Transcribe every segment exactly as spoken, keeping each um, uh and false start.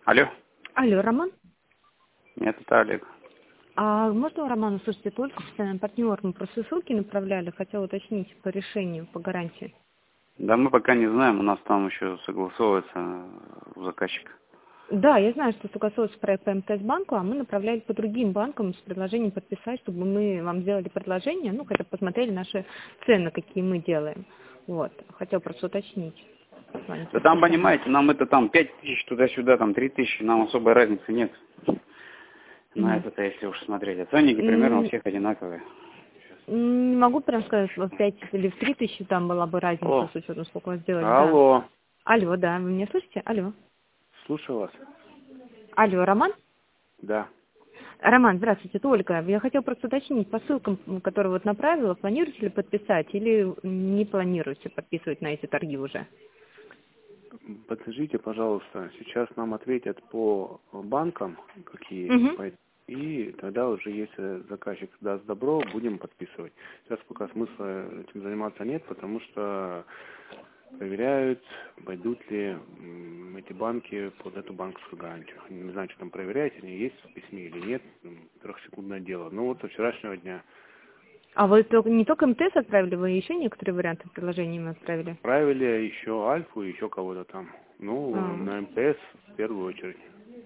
Алло. Алло, Роман? Нет, это Олег. А можно у Романа, слушайте, только постоянный партнер, мы просто ссылки направляли, хотел уточнить по решению, по гарантии. Да мы пока не знаем, у нас там еще согласовывается у заказчика. Да, я знаю, что согласовывается проект по МТС-банку, а мы направляли по другим банкам с предложением подписать, чтобы мы вам сделали предложение, ну, хотя бы посмотрели наши цены, какие мы делаем. Вот, хотел просто уточнить. Да там, понимаете, нам это там пять тысяч туда-сюда, там три тысячи, нам особой разницы нет. На Mm. это-то, если уж смотреть. А ценники Mm. примерно у всех одинаковые. Не могу прям сказать, что в пять или в три тысячи там была бы разница, Алло. с учетом, сколько вы сделали, да. Алло. Алло, да, вы меня слышите? Алло. Слушаю вас. Алло, Роман? Да. Роман, здравствуйте, это Ольга. Я хотела просто уточнить, по ссылкам, которые вот направила, планируете ли подписать или не планируете подписывать на эти торги уже? Подскажите, пожалуйста, сейчас нам ответят по банкам, какие, Угу. по- и тогда уже, если заказчик даст добро, будем подписывать. Сейчас пока смысла этим заниматься нет, потому что проверяют, пойдут ли м, эти банки под эту банковскую гарантию. Не знаю, что там проверяют, они есть в письме или нет, м, трехсекундное дело. Ну вот со вчерашнего дня А вы только, не только МТС отправили, вы еще некоторые варианты предложений им отправили? отправили еще Альфу, еще кого-то там. Ну, А, на МТС в первую очередь.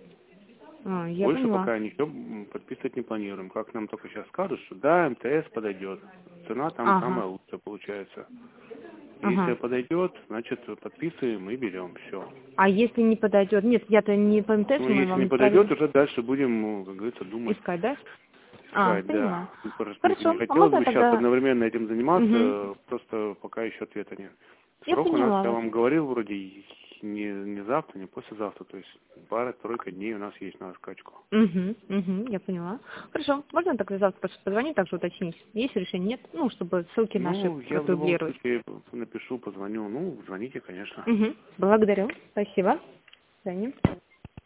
а, я Больше поняла. пока ничего м, подписывать не планируем. Как нам только сейчас скажут, что да, МТС подойдет. Цена там Ага, самая лучшая получается. Если ага. подойдет, значит подписываем и берем. Все. А если не подойдет? Нет, я-то не по МТС, Ну, мы если не вам подойдет, отправили уже дальше будем, ну, как говорится, думать, искать, да? А, искать, да. поняла. И просто Не не Хорошо, а хотелось можно бы сейчас тогда... одновременно этим Угу. заниматься, просто пока еще ответа нет. Я Срок у нас, поняла я вас. вам говорил, вроде не, не завтра, не послезавтра, то есть пара-тройка дней у нас есть на скачку. Угу, угу, я поняла. Хорошо, можно тогда завтра просто позвонить, также уточнить, есть решение, нет? Ну, чтобы ссылки наши Ну, я в любом продублировать. случае напишу, позвоню. Ну, звоните, конечно. Угу, благодарю, спасибо. До свидания.